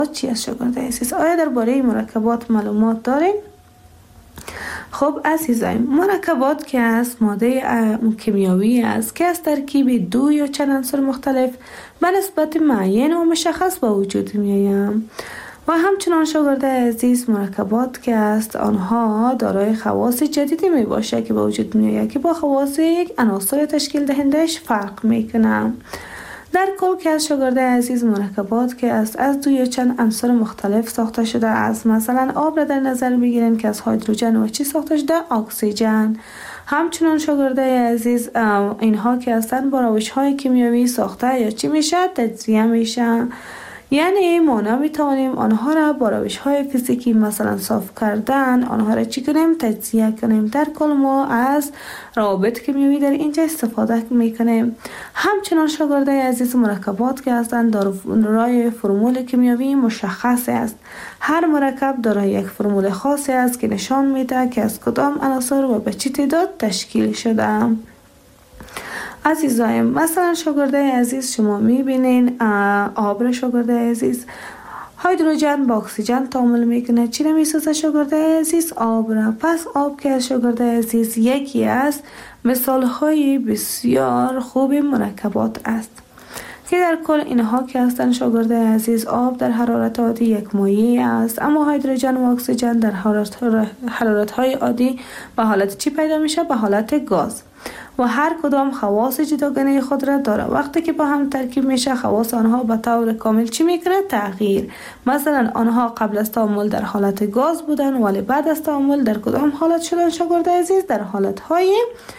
چی است شاگرد عزیز؟ آیا درباره مرکبات معلومات دارین؟ خب عزیزان، مرکبات که از ماده کیمیایی است که از ترکیب دو یا چند عنصر مختلف به نسبت معین و مشخص به وجود می‌آیند. و همچنان شاگرد عزیز، مرکبات که است آنها دارای خواص جدیدی می باشه که به وجود می آید که با خواص یک عناصر تشکیل دهندش فرق می کنه. در کل که از شاگرد عزیز، مرکبات که است از دو یا چند عنصر مختلف ساخته شده است. مثلا آب را در نظر بگیریم که از هیدروژن و چی ساخته شده؟ اکسیژن. همچنان شاگرد عزیز، اینها که هستن با روش های کیمیایی ساخته یا چی میشه؟ تجزیه میشه. یعنی ما نمیتوانیم آنها را با روش های فیزیکی مثلا صاف کردن آنها را چی کنیم؟ تجزیه کنیم. در کل ما از روابط کیمیایی در اینجا استفاده میکنیم. همچنان شاگرد عزیز، مرکبات که هستند دارای فرمول کیمیایی مشخص است. هر مرکب دارای یک فرمول خاصی است که نشان میده که از کدام عناصر و به چه تعداد تشکیل شده. عزیزایم، مثلا شاگرد عزیز، شما میبینین آب را شاگرد عزیز، هیدروژن با اکسیژن تعامل میکنه. چی را میسازه شاگرد عزیز؟ آب را. پس آب که شاگرد عزیز یکی از مثال های بسیار خوب مرکبات است که در کل اینها که هستند شاگرد عزیز، آب در حرارت عادی یک مایع است، اما هیدروژن و اکسیژن در حرارت های عادی به حالت چی پیدا میشه؟ به حالت گاز. و هر کدام خواص جداگانه خود را داره. وقتی که با هم ترکیب میشه، خواص آنها به طور کامل چی میکنه؟ تغییر. مثلا آنها قبل از تعامل در حالت گاز بودن، ولی بعد از تعامل در کدام حالت شدن شاگرد عزیز؟ در حالت های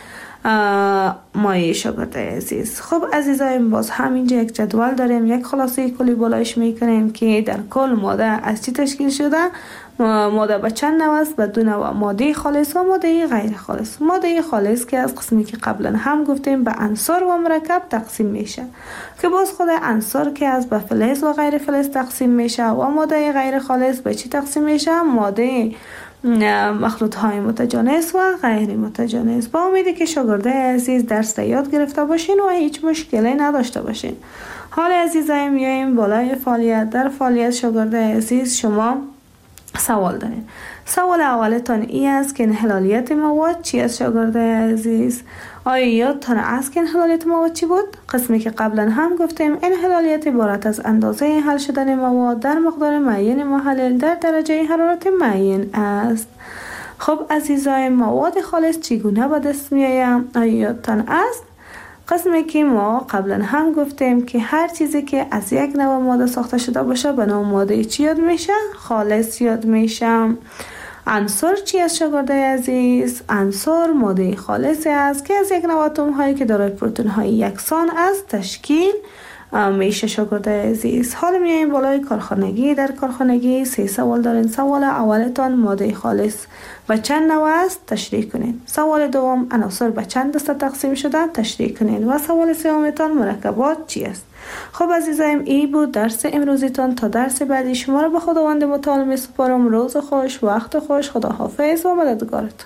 مایع شاگرد عزیز. خب عزیزایم، باز همینجا یک جدول داریم، یک خلاصه کلی بالایش میکنیم که در کل ماده از چی تشکیل شده؟ ماده به چند نوع است؟ به دو نوع، ماده خالص و ماده غیر خالص. ماده خالص که از قسمی که قبلا هم گفتیم به عنصر و مرکب تقسیم میشه، که باز خود عنصر که از به فلز و غیر فلز تقسیم میشه، و ماده غیر خالص به چی تقسیم میشه؟ ماده مخلوط های متجانس و غیر متجانس. با امیدی که شاگرد عزیز درس یاد گرفته باشین و هیچ مشکلی نداشته باشین. حال عزیزای میایم بالای فعالیت. در فعالیت شاگرد عزیز شما سوال دارین. سوال اولتان ای است که انحلالیت مواد چی است شاگرد عزیز؟ آیا یادتان است که انحلالیت مواد چی بود؟ قسمی که قبلا هم گفتیم انحلالیت عبارت از اندازه حل شدن مواد در مقدار معین محلل در درجه حرارت معین است. خب عزیزای، مواد خالص چگونه به دست می آید؟ آیا یادتان است؟ قسمی که ما قبلا هم گفتیم که هر چیزی که از یک نوع ماده ساخته شده باشه به نام ماده چی یاد میشه؟ خالص یاد میشه. عنصر چی است شاگرد عزیز؟ عنصر ماده خالصی است که از یک نوع اتم هایی که دارای پروتون های یکسان است تشکیل میشه شاگرد عزیز. حالا میایم بالای کارخانگی. در کارخانگی 3 سوال دارین. سوال اولتان ماده خالص به چند نوع است؟ تشریح کنین. سوال دوم عناصر به چند دسته تقسیم شده؟ تشریح کنین. و سوال سومتان مرکبات چی است؟ خب عزیزایم، ای بود درس امروزیتان. تا درس بعدی شما را به خداوند متعال می سپارم. روز خوش، وقت خوش، خداحافظ و مددگارتان.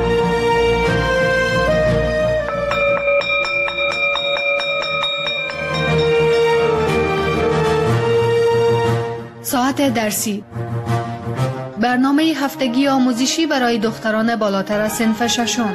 ساعت درسی، برنامه هفتگی آموزشی برای دختران بالاتر از صنف ششم.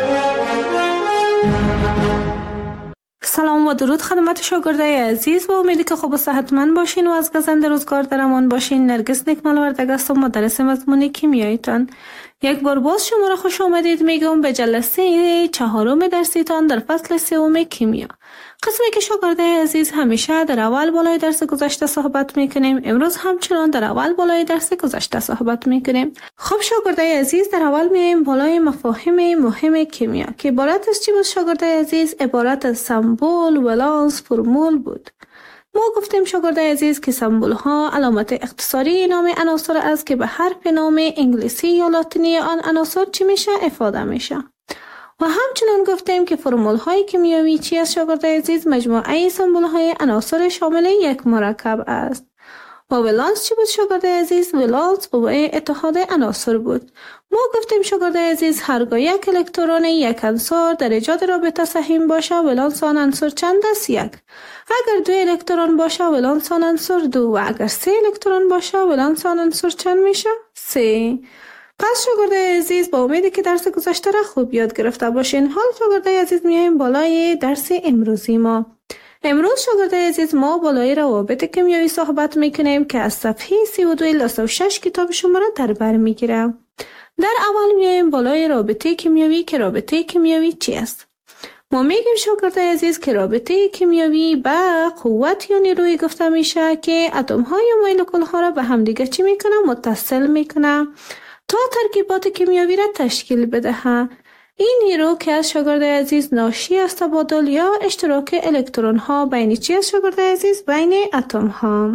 سلام و درود خدمت شاگردای عزیز. با امیدی که خوب و صحتمند باشین و از گزند روزگار در امان باشین. نرگس نکمل وردگ است و مدرس مضمون کیمیاییتان. یک بار باز شما را خوش آمدید میگم به جلسه 4 درسیتان در فصل 3 کیمیا. قسمی که شاگردای عزیز همیشه در اول بالای درس گذشته صحبت میکنیم، امروز همچنان در اول بالای درس گذشته صحبت میکنیم. خب شاگردای عزیز، در اول میایم بالای مفاهیم مهم کیمیا که عبارت از چی بود شاگردای عزیز؟ عبارت از سمبل، ولانس، فرمول بود. ما گفتیم شاگردای عزیز که سمبل ها علامت اختصاری نام عناصر است که به حرف نام انگلیسی یا لاتینی آن عناصر چی میشه؟ افاده میشه. و همچنین گفتیم که فرمول های کیمیایی چی است شاگردای عزیز؟ مجموعه سمبل های عناصر شامل یک مرکب است. و ولانس چی بود شاگرده عزیز؟ ولانس قوه اتحاد عناصر بود. ما گفتیم شاگرده عزیز هرگاه یک الکترون یک عنصر در ایجاد رابطه سهیم باشه ولانس آن عنصر چند است؟ یک. اگر 2 الکترون باشه ولانس آن عنصر 2 و اگر 3 الکترون باشه ولانس آن عنصر چند میشه؟ 3. پس شاگرده عزیز با امیدی که درس گذشته را خوب یاد گرفته باشین. حال شاگرده عزیز میایم بالای درس امروزی ما. امروز شاگرده عزیز ما بالای روابط کیمیایی صحبت میکنیم که از صفحه 32 الی 6 کتاب شما را در بر میگیره. در اول میایم بالای رابطه کیمیایی که رابطه کیمیایی چی است؟ ما میگیم شاگرده عزیز که رابطه کیمیایی به قوت یا نیروی گفته میشه که اتم ها یا مولکول ها را به همدیگه چی میکنه؟ متصل میکنه تا ترکیبات کیمیایی را تشکیل بده. این نیرو که از شاگرد عزیز ناشی از تبادل یا اشتراک الکترون ها بین چی است شاگرد عزیز؟ بین اتم ها.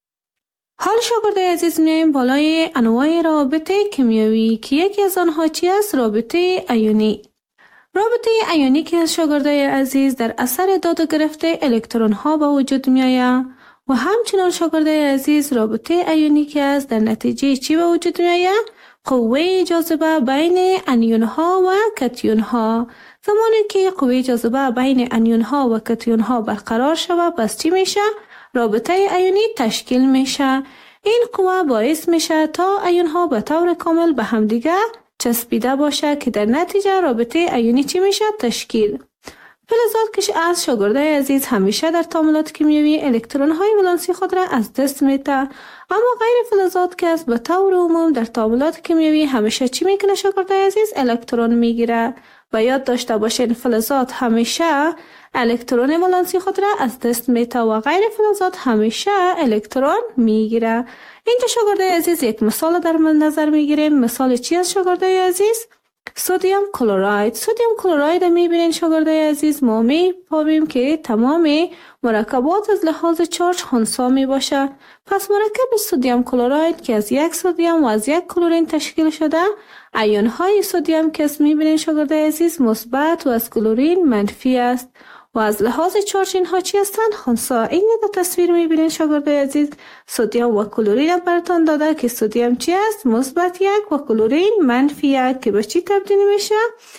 حال شاگرد عزیز میایم بالای انواع روابط کیمیایی که یکی از آنها چی است؟ رابطه ایونی. رابطه ایونی که از شاگرد عزیز در اثر داد و گرفته الکترون ها به وجود میآید و همچنان شاگرد عزیز رابطه ایونی که از در نتیجه چی به وجود میآید؟ قوه جاذبه بین انیون ها و کتیون ها. زمانی که قوه جاذبه بین انیون ها و کتیون ها برقرار شود پس چی میشه؟ رابطه ایونی تشکیل میشه. این قوه باعث میشه تا ایون ها به طور کامل به همدیگه چسبیده باشه که در نتیجه رابطه ایونی چی میشه؟ تشکیل. فلزات که از شاگرده عزیز همیشه در تعاملات کیمیایی الکترون های ولانسی خود را از دست میده، اما غیر فلزات که از به طور عموم در تعاملات کیمیایی همیشه چی میکنه شاگرده عزیز؟ الکترون میگیره. و یاد داشته باشین فلزات همیشه الکترون ولانسی خود را از دست میده و غیر فلزات همیشه الکترون میگیره. اینجا شاگرده عزیز یک مثال در نظر میگیریم. مثال چی است شاگرده عزیز؟ سدیم کلراید. سدیم کلراید میبینین شاگرده عزیز ما می‌فهمیم که تمام مرکبات از لحاظ چارج خنثی می باشه. پس مرکب سدیم کلراید که از یک سدیم و از یک کلورین تشکیل شده، ایون های سدیم که میبینین شاگرده عزیز مثبت و از کلورین منفی است و از لحاظ چارج اینها چی هستند؟ خنثی. این در تصویر میبینین شاگرده عزیز سدیم و کلورین براتون داده که سدیم چی است؟ مثبت 1 و کلورین منفی 1 که به چی تبدیل میشه؟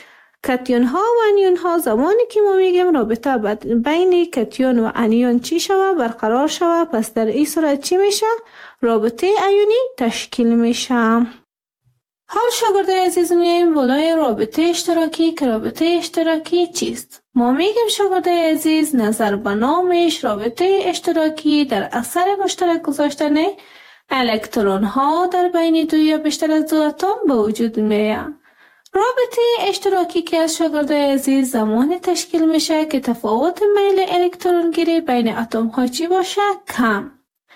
کتیون ها و انیون ها. زمانی که ما میگیم رابطه بین کتیون و انیون چی شوه؟ برقرار شوه. پس در این صورت چی میشه؟ رابطه ایونی تشکیل میشه. حال شاگرده عزیز میایم بالای رابطه اشتراکی که رابطه اشتراکی چیست؟ ما میگیم شاگرده عزیز نظر به نامش رابطه اشتراکی در اثر مشترک گذاشتن الکترون ها در بین 2 یا بیشتر از 2 اتم به وجود میاد. رابطه اشتراکی که از شاگرده عزیز زمان تشکیل میشه که تفاوت میل الکترون گیری بین اتم ها چی باشه؟ کم.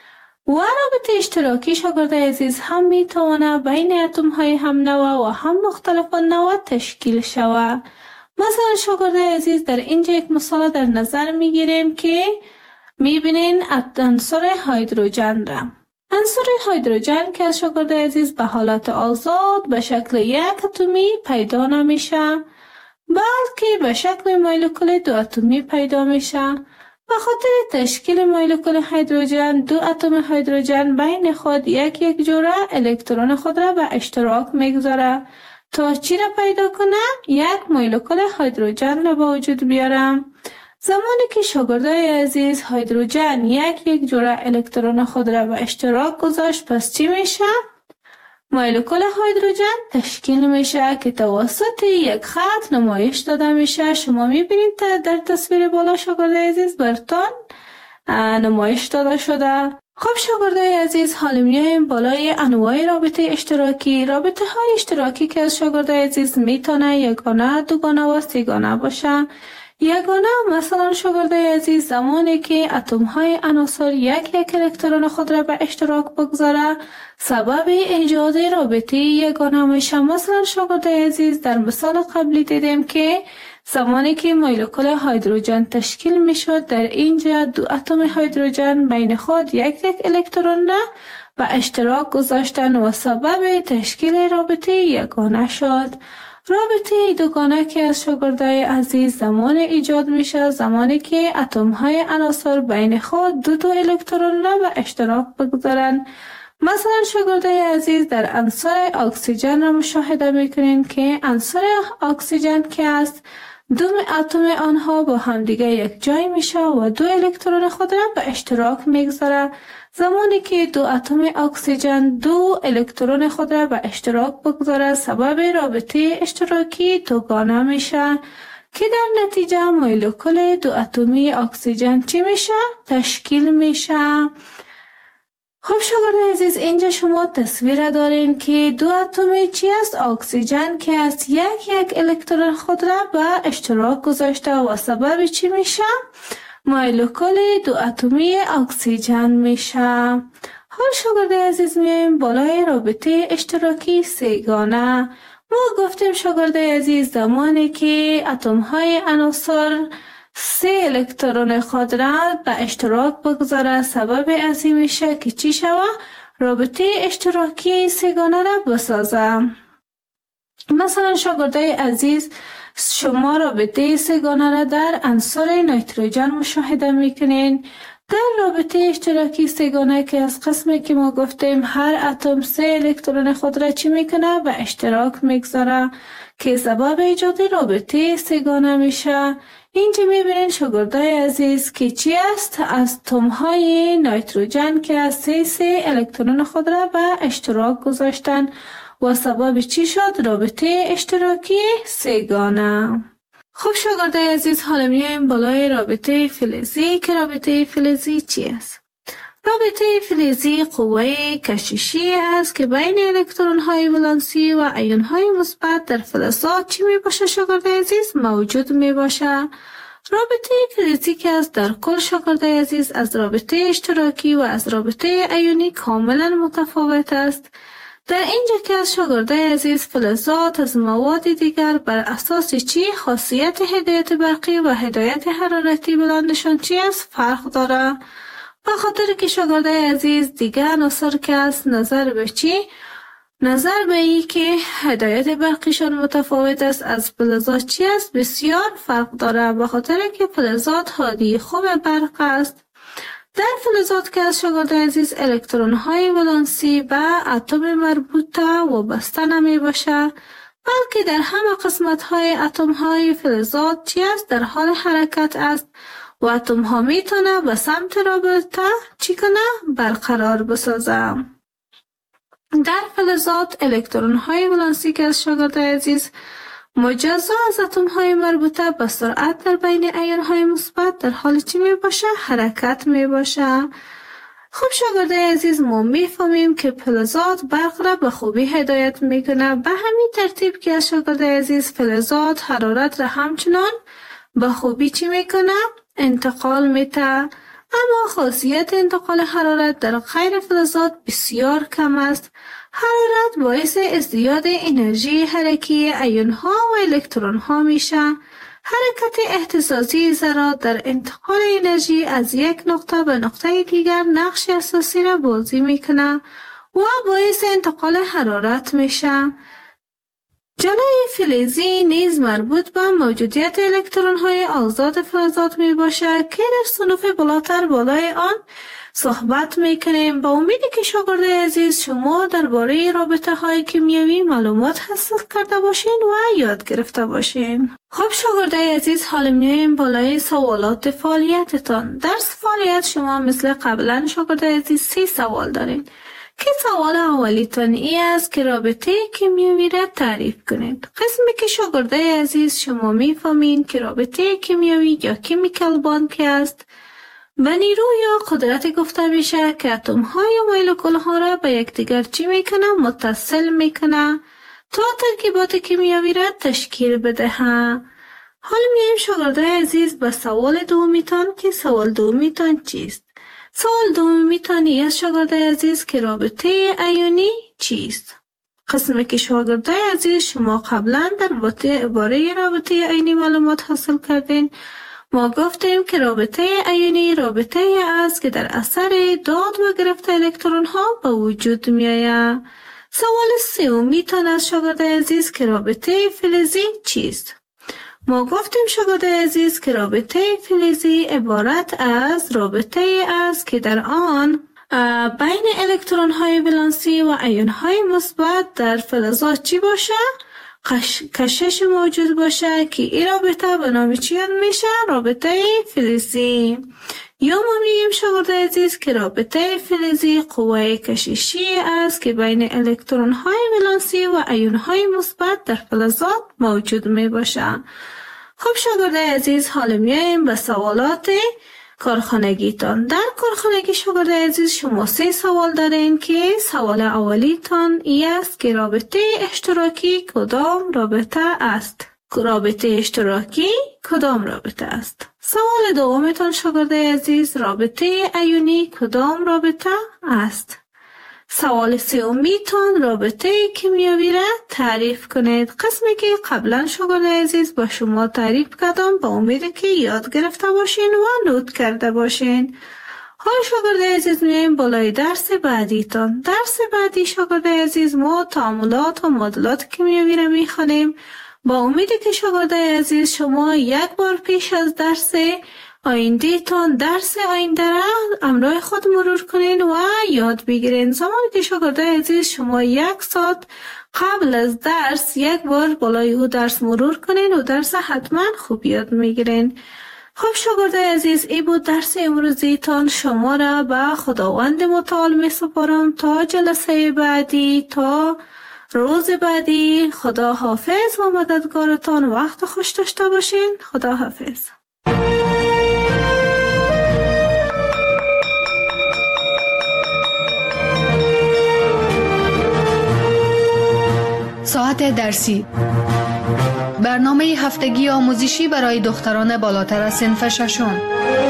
و رابطه اشتراکی شاگرده عزیز هم میتونه بین اتم های هم نوع و هم مختلف نوع تشکیل شود. مثلا شاگرده عزیز در اینجا یک مثال در نظر میگیریم که میبینین عنصر هیدروژن را. عنصر هیدروژن که از شاگرده عزیز به حالت آزاد به شکل یک اتمی پیدا نمیشه بلکه به شکل مولکول 2 اتمی پیدا میشه. به خاطر تشکیل مولکول هیدروژن 2 اتم هیدروژن بین خود یک جوره الکترون خود را به اشتراک میگذاره تا چی را پیدا کنه؟ یک مولکول هیدروژن را به وجود بیاره. زمانی که شاگرده عزیز هیدروژن یک جوره الکترون خود را به اشتراک گذاشت پس چی میشه؟ مولکول هیدروژن تشکیل میشه که توسط یک خط نمایش داده میشه. شما میبینید در تصویر بالا شاگرده عزیز براتون نمایش داده شده. خب شاگرده عزیز حالا میایم بالای انواع رابطه اشتراکی. رابطه های اشتراکی که از شاگرده عزیز میتونه یگانه، دوگانه و سیگانه باشه. یگانه مثلا شاگرده عزیز زمانی که اتم های عناصر یک الکترون خود را به اشتراک بگذاره سبب ایجاد رابطه یگانه میشه. مثلا شاگرده عزیز در مثال قبلی دیدیم که زمانی که مولکول هیدروژن تشکیل میشد در اینجا 2 اتم هیدروژن بین خود یک الکترون را به اشتراک گذاشتن و سبب تشکیل رابطه یگانه شد. رابطه دوگانه که از شاگردای عزیز زمان ایجاد میشه زمانی که اتم های عناصر بین خود دو الکترون را به اشتراک بگذارن. مثلا شاگردای عزیز در عنصر اکسیژن را مشاهده میکنین که عنصر اکسیژن که است دو اتم آنها با همدیگه یک جای میشه و دو الکترون خود را به اشتراک میگذاره. زمانی که دو اتم اکسیژن دو الکترون خود را به اشتراک بگذاره سبب رابطه اشتراکی دوگانه میشه که در نتیجه مولکول دو اتمی اکسیژن چی میشه؟ تشکیل میشه. خب شاگرد عزیز اینجا شما تصویر دارین که دو اتمی چی است؟ اکسیژن که است یک الکترون خود را به اشتراک گذاشته و سبب چی میشه؟ مولکول دو اتمی اکسیژن میشه. حال شاگرد عزیز میایم بالای رابطه اشتراکی سه‌گانه. ما گفتیم شاگرد عزیز زمانی که اتم های عناصر سه الکترون خود را به اشتراک بگذاره سبب از این میشه که چی شوه؟ رابطه اشتراکی سه‌گانه را بسازه. مثلا شاگردای عزیز شما رابطه سه‌گانه را در عنصر نیتروژن مشاهده میکنین. در رابطه اشتراکی سه‌گانه که از قسمی که ما گفتیم هر اتم سه الکترون خود را چی میکنه؟ به اشتراک میگذاره که سبب ایجاد رابطه سه‌گانه میشه. اینجا میبینین شاگردای عزیز که چی است؟ اتم های نیتروژن که از سه الکترون خود را به اشتراک گذاشتن و سبب چی شد؟ رابطه اشتراکی سه‌گانه. خب شاگردای عزیز حالا میایم بالای رابطه فلزی که رابطه فلزی چی است؟ رابطه فلزی قوه کششی است که بین الکترون های ولانسی و ایون های مثبت در فلزات چی می باشه شاگردای عزیز؟ موجود می باشه. رابطه فلزی که است در کل شاگردای عزیز از رابطه اشتراکی و از رابطه ایونی کاملا متفاوت است. در اینجا که از شاگردای عزیز فلزات از مواد دیگر بر اساس چی؟ خاصیت هدایت برقی و هدایت حرارتی بلندشان چی است؟ فرق داره. به خاطر که شاگردای عزیز دیگر عناصر که است نظر به چی؟ نظر به ای که هدایت برقیشان متفاوت است از فلزات چی است؟ بسیار فرق داره. به خاطر که فلزات هادی خوب برق است. در فلزات که از شاگردای عزیز الکترون های ولانسی به اتم مربوطه وابسته نمی باشه بلکه در همه قسمت های اتم های فلزات چی است؟ در حال حرکت است و اتم ها می تونه به سمت رابطه چی کنه؟ برقرار بسازه. در فلزات الکترون های ولانسی که از شاگردای عزیز مجزا از اتم های مربوطه به سرعت در بین ایون های مثبت در حال چی می باشه؟ حرکت می باشه. خب شاگردای عزیز ما می فهمیم که فلزات برق را به خوبی هدایت می کنه. به همین ترتیب که از شاگردای عزیز فلزات حرارت را همچنان به خوبی چی می کنه؟ انتقال می ته. اما خاصیت انتقال حرارت در غیر فلزات بسیار کم است. حرارت باعث ازدیاد انرژی حرکی ایون ها و الکترون ها میشه. حرکت اهتزازی ذرات در انتقال انرژی از یک نقطه به نقطه دیگر نقش اساسی را بازی میکنه و باعث انتقال حرارت میشه. جلوی فلزی نیز مربوط به موجودیت الکترون های آزاد فلزات می باشه که در صنوف بالای آن صحبت میکنیم. با امیدی که شاگردای عزیز شما درباره رابطه های کیمیایی معلومات حاصل کرده باشین و یاد گرفته باشین. خب شاگردای عزیز حالا میایم بالای سوالات فعالیتتان. در فعالیت شما مثل قبلا شاگردای عزیز 3 سوال دارین که سوال اولیتان ای است که رابطه کیمیایی را تعریف کنید. قسمی که شاگردای عزیز شما میفهمین که رابطه کیمیایی یا کیمیکال باند که است به نیرو یا قدرت گفته میشه که اتم های و مولکول ها را به یکدیگر چی میکنه؟ متصل میکنه تا ترکیبات کیمیایی را تشکیل بده. حالا میایم شاگردای عزیز به سوال دومیتان که سوال دومیتان چیست؟ سوال دومیتان از شاگردای عزیز که رابطه ایونی چیست؟ قسمی که شاگردای عزیز شما قبلا در باره رابطه ایونی معلومات حاصل کردین. ما گفتیم که رابطه ایونی رابطه است که در اثر داد و گرفت الکترون ها به وجود می آید. سوال سومی تان از شاگرد عزیز که رابطه فلزی چیست؟ ما گفتیم شاگرد عزیز که رابطه فلزی عبارت از رابطه است که در آن بین الکترون های ولانسی و ایون های مثبت در فلزات چی باشه؟ کشش موجود باشه که این رابطه به نام چی یاد میشه؟ رابطه فلزی. یا ما میگیم شاگرد عزیز که رابطه فلزی قوه کششی است که بین الکترون های ولانسی و ایون های مثبت در فلزات موجود می باشه. خب شاگرد عزیز حالا میایم به سوالات کارخانگیتان. در کارخانگی شاگرد عزیز شما 3 سوال دارین که سوال اولیتان ای است که رابطه اشتراکی کدام رابطه است؟ رابطه اشتراکی کدام رابطه است؟ سوال دومتان شاگرد عزیز رابطه ایونی کدام رابطه است؟ سوال سومیتان رابطه کیمیایی را تعریف کنید. قسمی که قبلا شاگرد عزیز با شما تعریف کردم با امید که یاد گرفته باشین و نوت کرده باشین. حال شاگرد عزیز میایم بالای درس بعدیتان. درس بعدی شاگرد عزیز ما تعاملات و معادلات کیمیایی را میخوانیم. با امید که شاگرد عزیز شما یک بار پیش از درس آینده تان درس آینده را همراه خود مرور کنین و یاد بگیرین. زمانی که شاگرد عزیز شما 1 ساعت قبل از درس یک بار بالای او درس مرور کنین و درس حتما خوب یاد میگیرین. خب شاگرد عزیز این بود درس امروزی تان. شما را به خداوند متعال می سپارم تا جلسه بعدی، تا روز بعدی. خدا حافظ و مددگارتان. وقت خوش داشته باشین. خدا حافظ. ساعت درسی، برنامه هفتگی آموزشی برای دختران بالاتر از صنف ششم.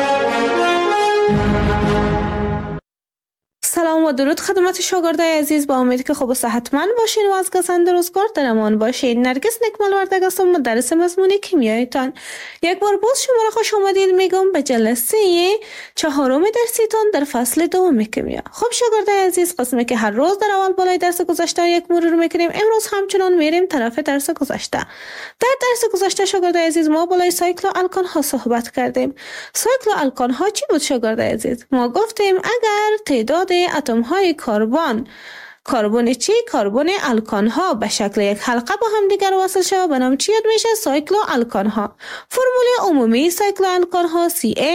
سلام و درود خدمت شاگردای عزیز. با امید که خوب و صحتمند باشین و از گزند روزگار در امان باشین. نرگس نکمل وردگ هستم، مدرس مضمون کیمیایتان. یک بار باز شما را خوش آمدید میگم به جلسه 4 درسیتان در فصل 2 کیمیا. خب شاگردای عزیز، قسمی که هر روز در اول بالای درس گذشته یک مرور میکنیم، امروز همچنان میریم طرف درس گذشته. در درس گذشته شاگردای عزیز ما بالای سایکل و الکان ها صحبت کردیم. سایکل و الکان ها چی بود شاگردای عزیز؟ ما گفتیم اگر تعداد اتم های کربن الکان ها به شکل یک حلقه با هم دیگر وصل شود به نام چی یاد میشه؟ سایکل و الکان ها. فرمول عمومی سایکل و الکان ها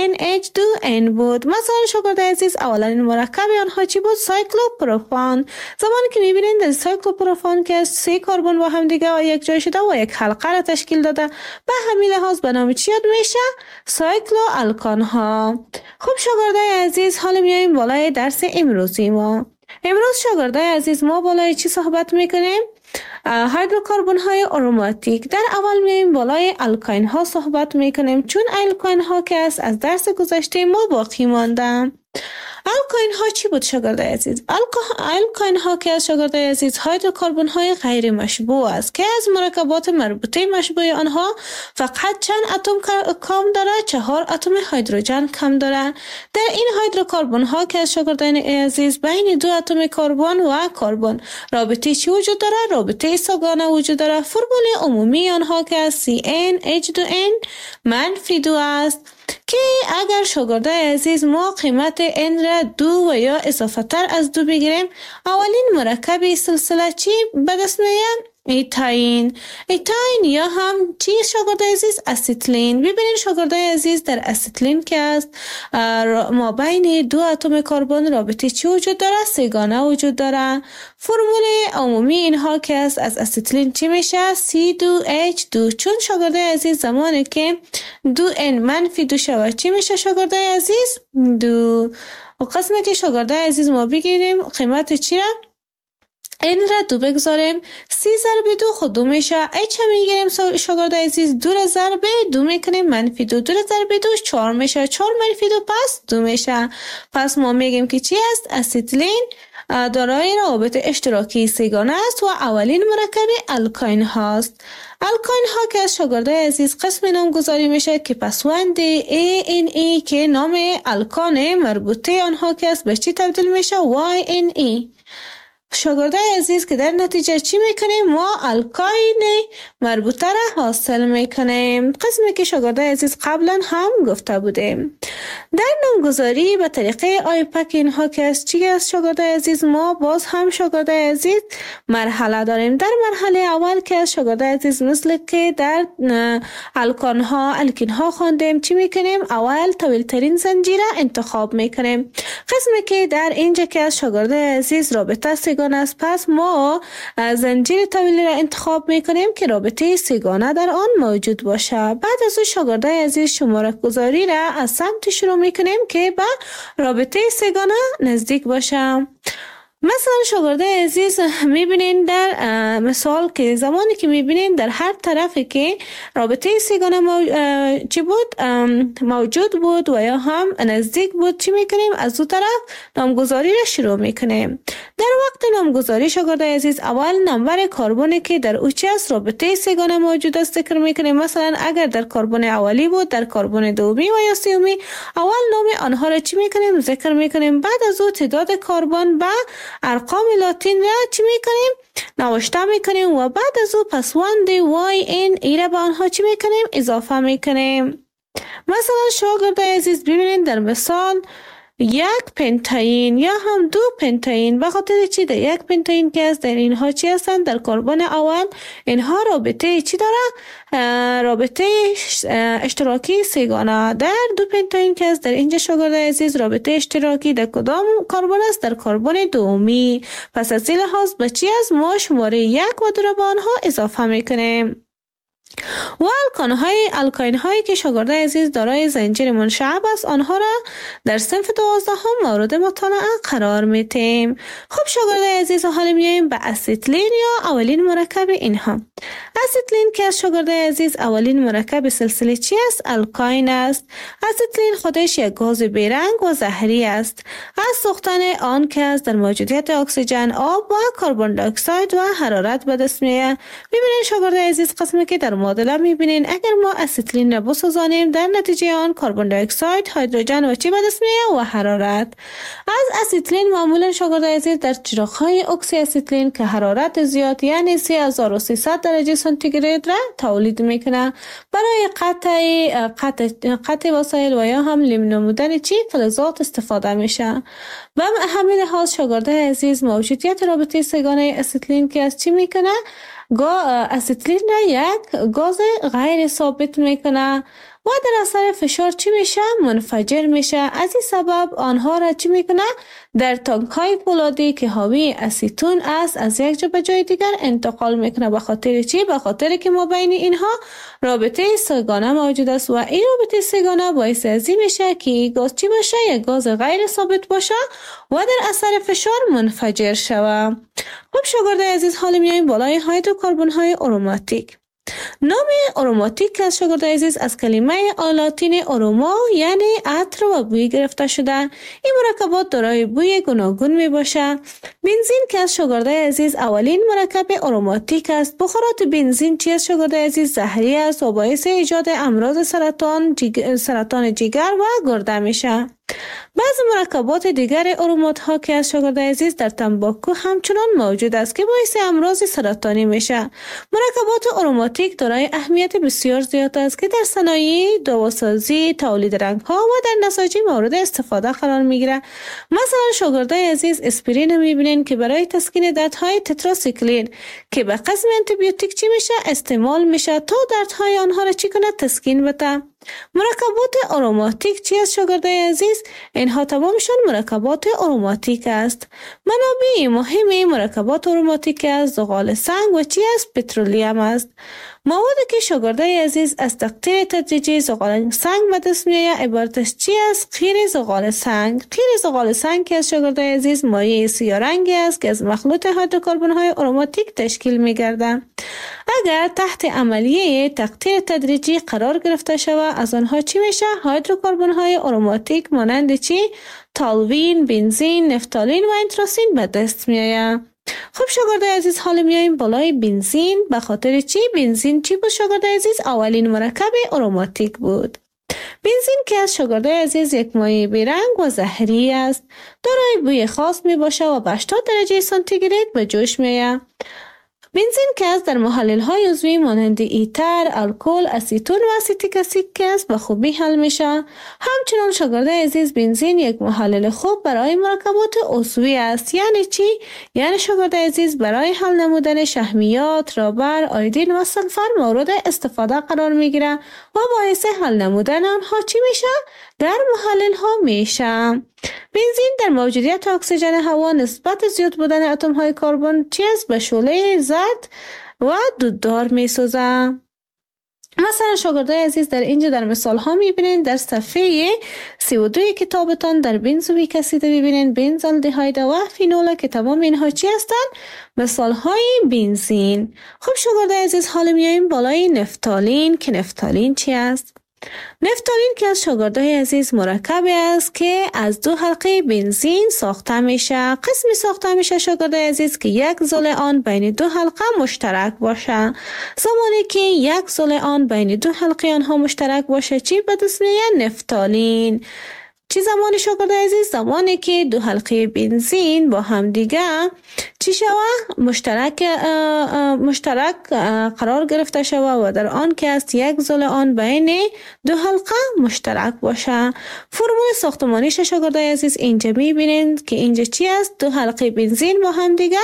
CnH2n بود. مثلا شاگرد عزیز اولین مرکب آنها چی بود؟ سایکلوپروپان. زمانی که میبینید در سایکلوپروپان که 3 کربن با هم دیگر یک جای شده و یک حلقه را تشکیل داده، به همین لحاظ به نام چی یاد میشه؟ سایکل و الکان ها. خب شاگردای عزیز حالا میایم بالای درس امروزی ما. امروز شاگردای عزیز ما بالای چی صحبت میکنیم؟ هیدروکربن های آروماتیک. در اول میایم بالای الکاین ها صحبت میکنیم، چون الکاین ها که از درس گذشته ما باقی مانده. الکاین ها چی بود شاگردای عزیز؟ الکاین ها که از شاگردای عزیز هیدروکربن های غیر مشبوع است که از مرکبات مربوطه مشبوع آنها فقط چند اتم کم داره؟ 4 اتم هیدروژن کم داره. در این هیدروکربن ها که از شاگردان عزیز بین 2 اتم کربن و کربن رابطه چی وجود داره؟ رابطه سه‌گانه وجود داره. فرمول عمومی آنها که از CnH2n -2 است که اگر شاگردای عزیز ما قیمت n را 2 و یا اضافه تر از 2 بگیریم، اولین مرکب سلسله چی به دست میاد؟ ایتاین یا هم چی شاگردای عزیز؟ اسیتلین. ببینید شاگردای عزیز در اسیتلین که است ما بین 2 اتم کربن رابطه چی وجود داره؟ سه‌گانه وجود داره. فرمول عمومی اینها که است از اسیتلین چی میشه؟ C2H2. چون شاگردای عزیز زمانی که 2n -2 شود چی میشه شاگردای عزیز؟ 2. و قسمه که شاگردای عزیز ما بگیریم قیمت چی را؟ این را 2 بگذاریم، 3 ضرب 2 خود 2 میشه. H هم میگیریم شاگردای عزیز 2 را ضرب 2 میکنیم -2. 2 را ضرب 2 4 میشه. 4 -2 پس 2 میشه. پس ما میگیم که چی است؟ اسیتلین دارای روابط اشتراکی سه‌گانه است و اولین مرکب الکاین هاست. الکاین ها که از شاگردای عزیز قسم نامگذاری میشه که پسوند ANE که نام الکان مربوطه آنها که است به چی تبدیل میشه؟ YNE. شاگرده عزیز که در نتیجه چی میکنیم؟ ما الکاین مربوطه را حاصل میکنیم. قسمی که شاگرده عزیز قبلا هم گفته بودیم. در نامگذاری به طریقه آیپک اینها که از چی است شاگرده عزیز؟ ما باز هم شاگرده عزیز مرحله داریم. در مرحله اول که از شاگرده عزیز مثل که در الکان ها الکین ها خواندیم چی میکنیم؟ اول طویل ترین زنجیره انتخاب میکنیم. قسمی که در اینجا که از شاگرده عزیز رابطه سگانه است، پس ما زنجیر طویل را انتخاب میکنیم که رابطه سگانه در آن موجود باشه. بعد از اون شاگرده عزیز شماره گذاری را از سمت شروع میکنیم که به رابطه سگانه نزدیک باشه. مثلا شاگرده عزیز میبینین در مثال که زمانی که میبینین در هر طرفی که رابطه سگانه موجود بود و یا هم نزدیک بود چی میکنیم؟ از دو طرف نامگذاری را شروع میکنیم. در وقت نامگذاری شاگرده عزیز اول نمبر کربنی که در او چی است رابطه سگانه موجود است ذکر میکنیم. مثلا اگر در کربن اولی بود در کربن دومی و یا سومی اول نام آنها را چی میکنیم؟ ذکر میکنیم. بعد از او تعداد کربن به ارقام لاتین را چی میکنیم؟ نوشته میکنیم و بعد از او پسوند وای این ایره به آنها چی میکنیم؟ اضافه میکنیم. مثلا شاگرده عزیز ببینید در مثال یک پنتاین یا هم دو پنتاین به خاطر چی؟ در یک پنتاین که است در اینها چی هستند؟ در کربن اول اینها رابطه چی داره؟ رابطه اشتراکی سگانه. در دو پنتاین که است در اینجا شاگرده عزیز رابطه اشتراکی در کدام کربن است؟ در کربن دومی. پس از این لحاظ به چی است؟ ما شماره یک و دو را به آنها اضافه میکنیم. و الکاین هایی که شاگرده عزیز دارای زنجیر منشعب است آنها را در صنف 12 هم مورد مطالعه قرار میتیم. خب شاگرده عزیز حالا میایم به اسیتلین یا اولین مرکب اینها. اسیتلین که از شاگرده عزیز اولین مرکب سلسله چی است؟ الکاین است. اسیتلین خودش یک گاز بیرنگ و زهری است. از سوختن آن که از در موجودیت اکسیژن، آب و کربن دی اکساید و حرارت به دست میآید. ببینید شاگرده عزیز قسمی که در معادله میبینین اگر ما اسیتلین را بسوزانیم در نتیجه آن کربن دی اکساید، هیدروژن و چی به دست میآید؟ و حرارت. از اسیتلین معمولا شاگرده عزیز در چراغ‌های اکسی اسیتلین که حرارت زیاد یعنی 3300 درجه سانتیگراد را تولید میکنه برای قطع وسایل و یا هم لم نمودن چی فلزات استفاده میشه. و همین لحاظ شاگرده عزیز موجودیت رابطه سگانه اسیتلین که از چی میکنه؟ اسیتلین را یک گاز غیر ثابت میکنه و در اثر فشار چی میشه؟ منفجر میشه. از این سبب آنها را چی میکنه؟ در تانک های فولادی که حاوی اسیتون است از یک جا به جای دیگر انتقال میکنه. به خاطر چی؟ به خاطر که ما بین اینها رابطه سگانه موجود است و این رابطه سگانه باعث از این میشه که گاز چی باشه؟ یک گاز غیر ثابت باشه و در اثر فشار منفجر شود. خب شاگرده عزیز حالا میایم بالای هیدروکربن های آروماتیک. نام آروماتیک از شاگرده عزیز از کلمه لاتین آروما یعنی عطر و بوی گرفته شده. این مرکبات دارای بوی گوناگون می باشه. بنزین که از شاگرده عزیز اولین مرکب آروماتیک است. بخارات بنزین چی از شاگرده عزیز زهری است و باعث ایجاد امراض سرطان جگر و گرده میشه. بعض مرکبات دیگر آرومات ها که از شاگرده عزیز در تنباکو همچنان موجود است که باعث امراض سرطانی میشه. مرکبات آروماتیک دارای اهمیت بسیار زیاد است که در صنایع دواسازی، تولید رنگ ها و در نساجی مورد استفاده قرار میگیره. مثلا شاگرده عزیز اسپرین میبینین که برای تسکین دردهای تتراسیکلین که به قسم انتیبیوتیک چی میشه استعمال میشه تا دردهای آنها را چی کنه؟ تسکین بده. مرکبات آروماتیک چی است شاگرده عزیز؟ اینها تمامشون مرکبات آروماتیک است. منابع مهم مرکبات آروماتیک است زغال سنگ و چی است؟ پترولیم است. موادی که شاگرده عزیز از تقطیر تدریجی زغال سنگ به دست میآید عبارت از چی است؟ قیر زغال سنگ. قیر زغال سنگ که از شاگرده عزیز مایع سیاه رنگی است که از مخلوط هیدروکربن های آروماتیک تشکیل میگردد. اگر تحت عملیه تقطیر تدریجی قرار گرفته شود از آنها چی میشه؟ هیدروکربن های آروماتیک مانند چی؟ تالوین، بنزین، نفتالین و انتراسین به دست میآید. خب شاگرده عزیز حالا میایم بالای بنزین. به خاطر چی؟ بنزین چی بود شاگرده عزیز؟ اولین مرکب آروماتیک بود. بنزین که از شاگردای عزیز یک مایع بیرنگ و زهری است. دارای بوی خاص می باشه و به 80 درجه سانتیگراد به جوش میآید. بنزین گاز در محلل‌های عضوی مانند ایتر، الکل، اسیتون و اسیتیک اسید گاز به خوبی حل میشه. همچنان شاگردای عزیز بنزین یک محلل خوب برای مرکبات عضوی است. یعنی چی؟ یعنی شاگردای عزیز برای حل نمودن شحمیات، رابر، آیودین و سلفر مورد استفاده قرار میگیره و باعث حل نمودن آنها چی میشه؟ در محلل ها میشه. بنزین در موجودیت اکسیژن هوا نسبت زیاد بودن اتم های کربن چیز به شعله زرد و دوددار می سوزه. مثلا شاگردای عزیز در اینجا در مثال ها میبینین در صفحه 32 کتابتان در بنزویک اسید میبینین بنزالدهاید و فینول که تمام اینها چی هستن؟ مثال های بنزین. خب شاگردای عزیز حالا میاییم بالای نفتالین که نفتالین چی است؟ نفتالین که از شاگردای عزیز مرکبی است که از دو حلقه بنزین ساخته میشه. قسمی ساخته میشه شاگردای عزیز که یک زل آن بین دو حلقه مشترک باشه. زمانی که یک زل آن بین دو حلقه آنها مشترک باشه چی به دست میاد؟ نفتالین. چی زمانی شاگردای عزیز؟ زمانی که دو حلقه بنزین با هم دیگه چی شوه؟ مشترک قرار گرفته شوه و در آن که است یک زل آن بین دو حلقه مشترک باشه. فرمول ساختمانیش شاگردای عزیز اینجا میبینید که اینجا چی است؟ دو حلقه بنزین با هم دیگه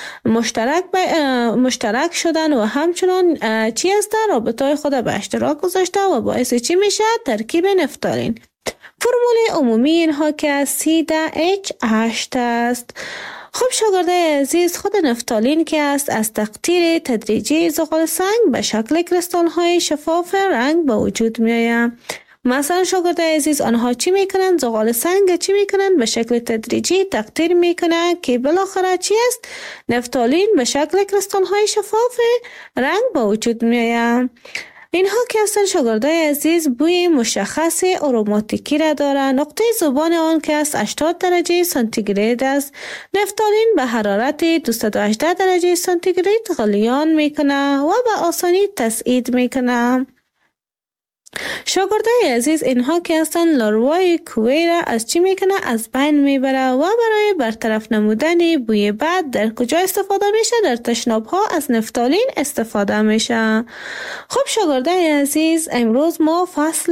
مشترک شدن و همچنان چی است؟ رابطه خود به اشتراک گذاشته و باعث چی میشه؟ ترکیب نفتالین. فرمول عمومی اینها که CH8 است. خب شاگردای عزیز خود نفتالین که است از تقطیر تدریجی زغال سنگ به شکل کریستال های شفاف رنگ به وجود می آید. مثلا شاگردای عزیز آنها چی میکنن؟ زغال سنگ چی میکنن؟ به شکل تدریجی تقطیر میکنن که بالاخره چی است؟ نفتالین به شکل کریستال های شفاف رنگ به وجود می آید. اینها که هستن شاگردای عزیز بوی مشخص اروماتیکی را دارند. نقطه ذوبان آن که است 80 درجه سانتیگراد است. نفتالین به حرارت 218 درجه سانتیگراد غلیان میکنه و به آسانی تسعید میکنه. شاگردای عزیز اینها که هستن لاروای کوه را از چی میکنه؟ از بین میبره و برای برطرف نمودن بوی بد در کجا استفاده میشه؟ در تشناب ها از نفتالین استفاده میشه. خب شاگردای عزیز امروز ما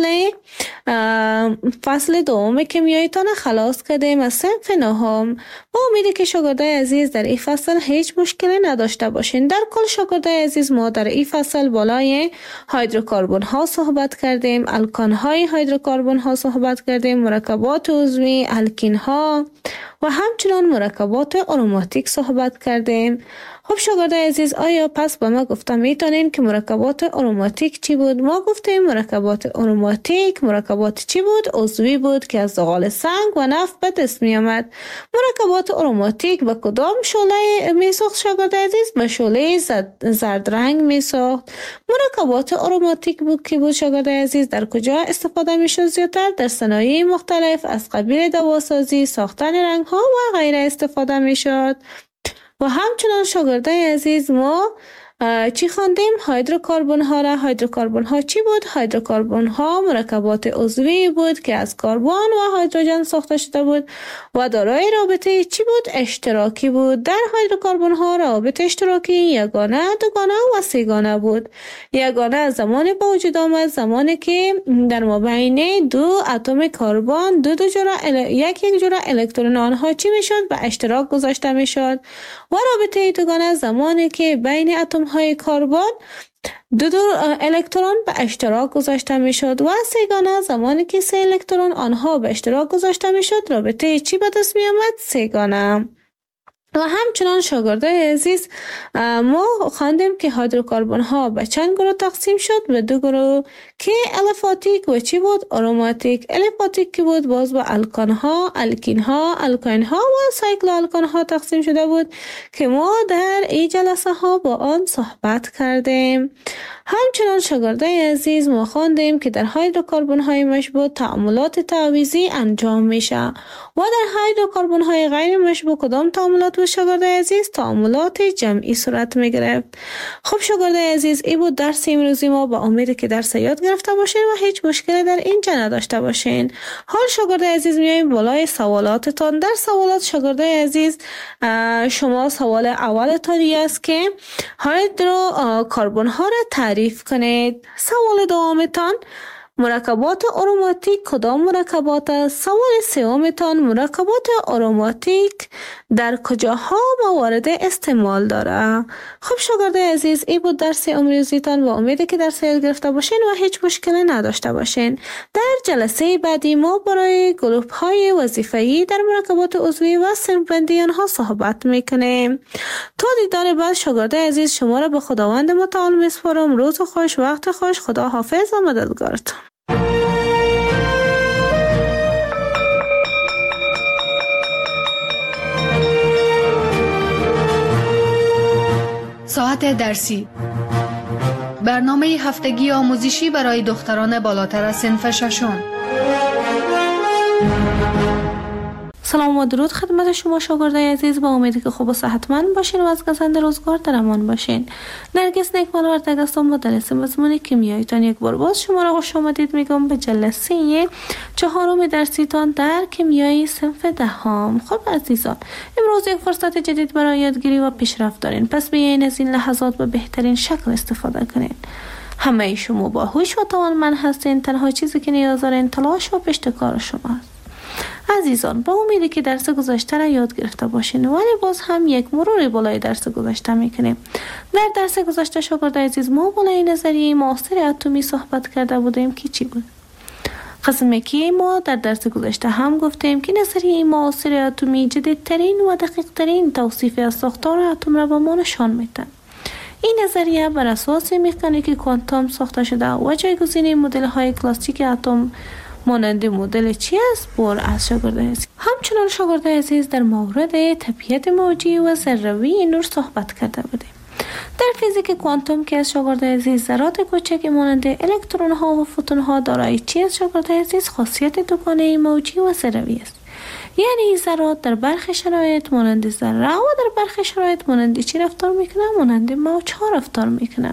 فصل دوم کمیاییتان خلاص کردیم از صنف نهم. با امیدی که شاگردای عزیز در این فصل هیچ مشکلی نداشته باشین. در کل شاگردای عزیز ما در این فصل بالای هیدروکربن ها صحبت کردیم، الکان های هیدروکربن ها صحبت کردیم، مرکبات عضوی، الکین ها و همچنان مرکبات اروماتیک صحبت کردیم. خب شاگردای عزیز آیا پس به ما گفتم میتونین که مرکبات اروماتیک چی بود؟ ما گفتیم مرکبات اروماتیک مرکبات چی بود؟ عضوی بود که از زغال سنگ و نفت به دست می آمد. مرکبات اروماتیک به کدام شعله می ساخت شاگردای عزیز؟ به شعله زرد رنگ می ساخت. مرکبات اروماتیک بود که بود شاگردای عزیز در کجا استفاده می شد زیادتر؟ در صنایع مختلف از قبیل دواسازی، ساختن رنگ ها و غیره استفاده می شد. و همچنان شاگردای عزیز ما چی خواندیم؟ هیدروکربن ها را. هیدروکربن ها چی بود؟ هیدروکربن ها مرکبات عضوی بود که از کربن و هیدروژن ساخته شده بود و دارای رابطه چی بود؟ اشتراکی بود. در هیدروکربن ها رابطه اشتراکی یگانه، دوگانه و سه‌گانه بود. یگانه زمانی به وجود آمد زمانی که در مابین دو اتم کربن یک جوره الکترون آنها چی میشد؟ به اشتراک گذاشته میشد. و رابطه دوگانه زمانی که بین اتم های کربن دو الکترون به اشتراک گذاشته میشد. و سه‌گانه زمانی که 3 الکترون آنها به اشتراک گذاشته میشد رابطه چی به دست می آمد؟ سه‌گانه. و همچنان شاگردای عزیز ما خواندیم که هیدروکربن ها به چند گروه تقسیم شد؟ به 2 گروه که الیفاتیک و چی بود؟ اروماتیک. الیفاتیک که بود باز به الکان ها، الکین ها، الکاین ها و سایکلو الکان ها تقسیم شده بود که ما در این جلسه ها با آن صحبت کردیم. همچنان شاگردای عزیز ما خواندیم که در هیدروکربن های مشبوع تعاملات تعویضی انجام میشه و در هیدروکربن های غیر مشبوع کدام تعاملات بود شاگردای عزیز تعاملات جمعی صورت می گرفت. خب شاگردای عزیز این بود درس امروزی ما، با امیدی که درس یاد گرفته باشین و هیچ مشکلی در اینجا نداشته باشین. حال شاگردای عزیز میایم بالای سوالاتتان. در سوالات شاگردای عزیز شما سوال اولتان است که هیدروکربن ها را تعریف کنید. سوال دومتان مرکبات آروماتیک کدام مرکبات است؟ سوال سومتان مرکبات آروماتیک در کجاها موارد استعمال داره؟ خب شاگردای عزیز این بود درس امروزیتان، با امیدی که درس یاد گرفته باشین و هیچ مشکلی نداشته باشین. در جلسه بعدی ما برای گروپ های وظیفه‌ای در مرکبات عضوی و صنف‌بندی آنها صحبت میکنیم. تا دیدار بعد شاگردای عزیز شما را به خداوند متعال میسپارم. روز خوش، وقت خوش، خدا حافظ و مددگارتان. ساعت درسی، برنامه هفتگی آموزشی برای دختران بالاتر از صنف ششم. سلام و درود خدمت شما شاگردای عزیز، با امیدی که خوب و صحتمند باشین و از گزند روزگار در امان باشین. نرگس نیکمال وردگ هستم، مدرس مضمون کیمیاییتان. یک بار باز شما را خوش آمدید میگم به جلسه 4 درسیتان در کیمیایی صنف 10. خب عزیزان، امروز یک فرصت جدید برای یادگیری و پیشرفت دارین، پس بیاین از این لحظات به بهترین شکل استفاده کنین. همه شما باهوش و توانمند هستین، تنها چیزی که نیاز دارین تلاش و پشتکار شماست. عزیزان، با امیدی که درس گذشته را یاد گرفته باشین، ولی باز هم یک مرور بالای درس گذشته میکنیم. در درس گذشته شاگردای عزیز ما بالای نظریه معاصر اتمی صحبت کرده بودیم که چی بود؟ قسمی که ما در درس گذشته هم گفتیم که نظریه معاصر اتمی جدیدترین و دقیق ترین توصیف از ساختار اتم را به ما نشان میده. این نظریه بر اساس مکانیک کوانتوم ساخته شده و جایگزین مدل های کلاسیک اتم مانند مدل چی است بر از شاگردای عزیز. همچنان شاگردای عزیز در مورد طبیعت موجی و ذروی نور صحبت کرده بودیم. در فیزیک کوانتوم که از شاگردای عزیز ذرات کوچک مانند الکترون ها و فوتون ها دارای چی از شاگردای عزیز خاصیت دوگانه موجی و ذروی است. یعنی ذرات در برخی شرایط مانند ذره و در برخی شرایط مانند چی رفتار میکنه؟ مانند موج ها رفتار میکنه.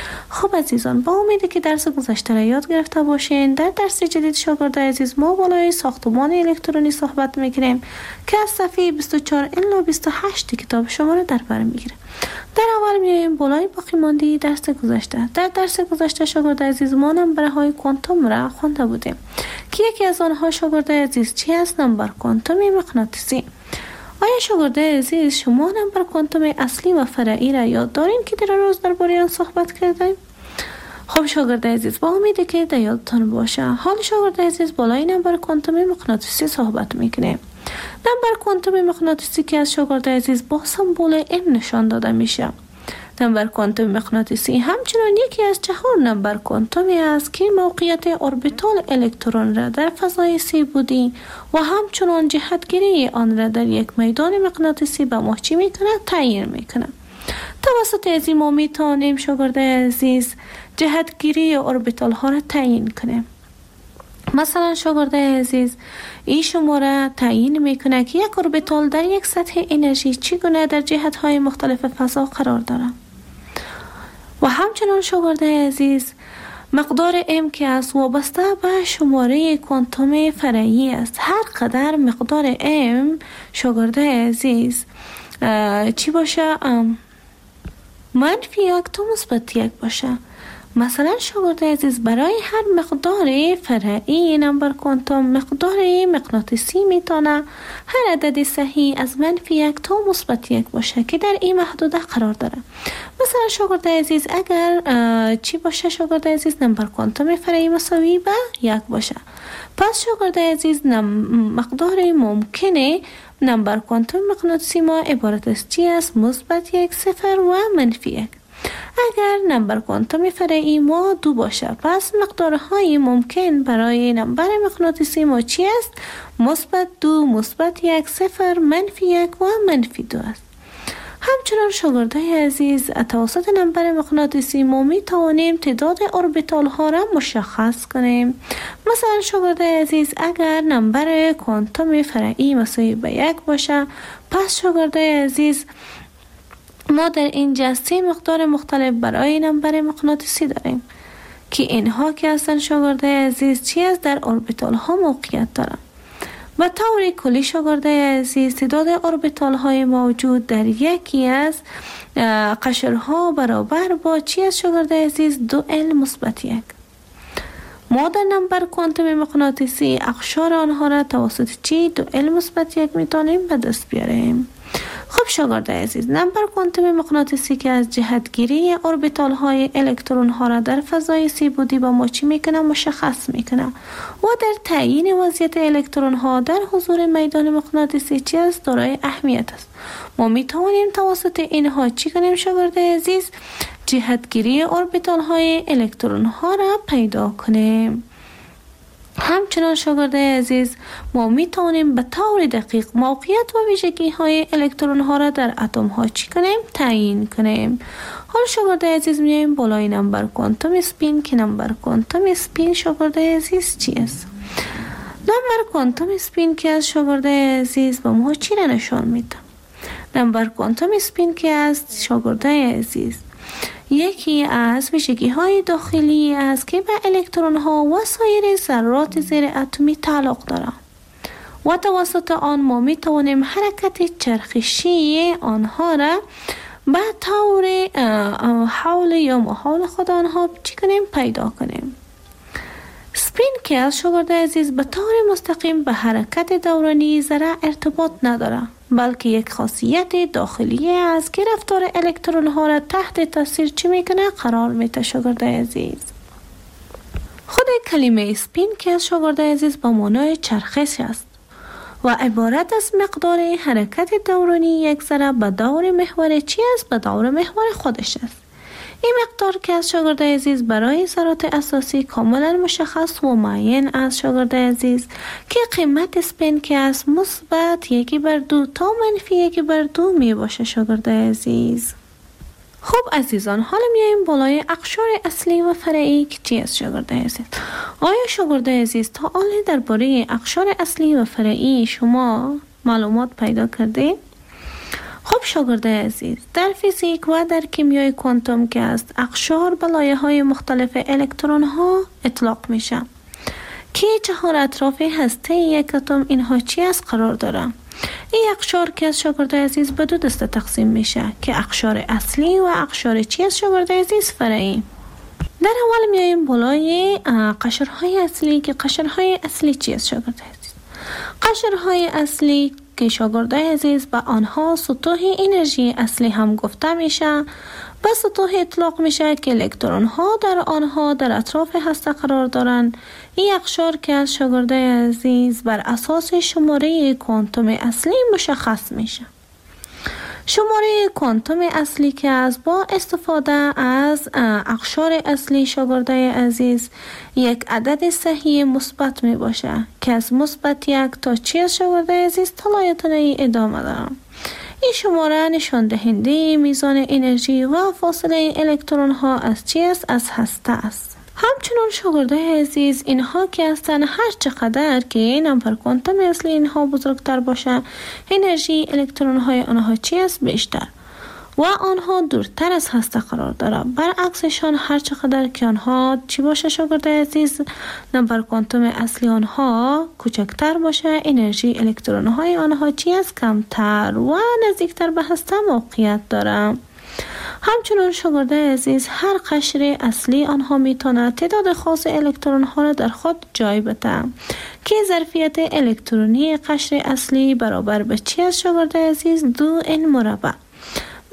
خب عزیزان، با امیدی که درس گذشته را یاد گرفته باشین، در درس جدید شاگردای عزیز ما بالای ساختمان الکترونی صحبت میکنیم که از صفحه 24 الی 28 کتاب شما را در بر میگیره. در اول میایم بالای باقی مانده درس گذشته. در درس گذشته شاگردای عزیز ما نمبرهای کوانتوم را خوانده بودیم که یکی از آنها شاگردای عزیز چی است؟ نمبر کوانتوم مغناطیسی. آیا شاگردای عزیز شما نمبر کوانتوم اصلی و فرعی را یاد دارین که در روز درباره آن صحبت کردیم؟ خب شاگردای عزیز، با امیدی که در یادتان باشه، حال شاگردای عزیز بالای نمبر کوانتوم مغناطیسی صحبت میکنیم. نمبر کوانتوم مغناطیسی که از شاگردای عزیز با سمبل M نشان داده میشه. نمبر کوانتوم مغناطیسی همچنان یکی از 4 نمبر کوانتومی است که موقعیت اوربیتال الکترون را در فضای سی بودی و همچنان جهتگیری آن را در یک میدان مغناطیسی به ما چی میکنه؟ تعیین میکنه. توسط از این ما میتونیم شاگردای عزیز جهتگیری اوربیتال ها را تعیین کنیم. مثلا شاگردای عزیز این شماره تعیین میکنه که یک اوربیتال در یک سطح انرژی چگونه در جهت های مختلف فضا قرار داره. و همچنان شاگردای عزیز مقدار M که است وابسته به شماره کوانتوم فرعی است. هر قدر مقدار M شاگردای عزیز چی باشه؟ منفی 1 تا مثبت 1 باشه. مثلا شاگردای عزیز برای هر مقدار فرعی نمبر کوانتوم مقدار مغناطیسی میتونه هر عدد صحیح از منفی 1 تا مثبت 1 باشه که در این محدوده قرار داره. مثلا شاگردای عزیز اگر چی باشه شاگردای عزیز نمبر کوانتوم فرعی مساوی به 1 باشه، پس شاگردای عزیز مقدار ممکنه نمبر کوانتوم مغناطیسی ما عبارت از چی است؟ مثبت 1 0 و منفی 1. اگر نمبر کوانتوم فرعی ما 2 باشه، پس مقدارهای ممکن برای نمبر مغناطیسی ما چی است؟ مثبت 2 مثبت 1 0 منفی 1 و منفی 2 است. همچنان شاگردای عزیز توسط نمبر مغناطیسی ما می توانیم تعداد اوربیتال ها را مشخص کنیم. مثلا شاگردای عزیز اگر نمبر کوانتوم فرعی مساوی به 1 باشه، پس شاگردای عزیز ما در اینجا 3 مقدار مختلف برای نمبر مغناطیسی داریم که اینها که هستن شاگردای عزیز چیز در اوربیتال ها موقعیت دارند. به طور کلی شاگردای عزیز تعداد اوربیتال های موجود در یکی از قشرها برابر با چیز شاگردای عزیز 2L-1. ما در نمبر کوانتوم مغناطیسی اقشار آنها را توسط چی 2L-1 میتونیم به دست بیاریم. خب شاگردای عزیز، نمبر کوانتوم مغناطیسی که از جهتگیری اوربیتال های الکترون ها را در فضای سی بعدی با ما چی میکنه؟ مشخص میکنه و در تعیین وضعیت الکترون ها در حضور میدان مغناطیسی چی است؟ دارای اهمیت است. ما میتوانیم توسط اینها چی کنیم شاگردای عزیز؟ جهتگیری اوربیتال های الکترون ها را پیدا کنیم. همچنان شاگردای عزیز ما می توانیم به طور دقیق موقعیت و ویژگی های الکترون ها را در اتم ها چی کنیم؟ تعیین کنیم. حال شاگردای عزیز میایم بالای نمبر کوانتوم اسپین که نمبر کوانتوم اسپین شاگردای عزیز چی است؟ نمبر کوانتوم اسپین که از شاگردای عزیز به ما چی را نشان میده؟ نمبر کوانتوم اسپین که از شاگردای عزیز یکی از ویژگی های داخلی است که به الکترون ها و سایر ذرات زیر اتمی تعلق دارند و توسط آن ما می توانیم حرکت چرخشی آنها را به طور حول یا محال خود آنها چی کنیم؟ پیدا کنیم. سپین که از شاگردای عزیز به طور مستقیم به حرکت دورانی ذره ارتباط نداره، بلکه یک خاصیت داخلی است که رفتار الکترون ها را تحت تاثیر چی میکنه؟ قرار میده شاگردای عزیز. خود کلمه سپین که از شاگردای عزیز به معنای چرخش است و عبارت از مقدار حرکت دورانی یک ذره به دور محور چی است؟ به دور محور خودش است. این مقدار که از شاگردای عزیز برای ذرات اساسی کاملا مشخص و معین از شاگردای عزیز که قیمت سپین که از مثبت 1/2 تا -1/2 می باشه شاگردای عزیز. خب عزیزان، حالا میایم بالای اقشار اصلی و فرعی که چی است شاگردای عزیز؟ آیا شاگردای عزیز تا حالا درباره اقشار اصلی و فرعی شما معلومات پیدا کردید؟ خب شاگردای عزیز، در فیزیک و در کیمیای کوانتوم که است اقشار به لایه‌های مختلف الکترون ها اطلاق میشه که 4 اطراف هسته یک اتم اینها چی است قرار داره. این اقشار که از شاگردای عزیز به 2 دسته تقسیم میشه که اقشار اصلی و اقشار چی است شاگردای عزیز؟ فرعی. در اول میایم بالای قشرهای اصلی که قشرهای اصلی چی است شاگردای عزیز؟ قشرهای اصلی که شاگردای عزیز به آنها سطوح انرژی اصلی هم گفته میشه، به سطوح اطلاق میشه که الکترون ها در آنها در اطراف هسته قرار دارند. این اقشار که از شاگردای عزیز بر اساس شماره کوانتوم اصلی مشخص میشه. شماره کوانتوم اصلی که از با استفاده از اقشار اصلی شاگردای عزیز یک عدد صحیح مثبت می باشه که از مثبت 1 تا چی از شاگردای عزیز طلایتنی ادامه دارم. این شماره نشان دهنده میزان انرژی و فاصله الکترون ها از چی است؟ از هسته است. همچنان شاگردای عزیز اینها که هستن هر چقدر که نمبر کوانتوم اصلی اینها بزرگتر باشه انرژی الکترون های آنها چی است؟ بیشتر و آنها دورتر از هسته قرار داره. برعکسشان هر چقدر که آنها چی باشه شاگردای عزیز نمبر کوانتوم اصلی آنها کوچکتر باشه انرژی الکترون های آنها چی است؟ کمتر و نزدیکتر به هسته موقعیت داره. همچنان شاگردای عزیز هر قشر اصلی آنها میتونه تعداد خاص الکترون ها را در خود جای بده که ظرفیت الکترونی قشر اصلی برابر به چی است شاگردای عزیز؟ 2n مربع.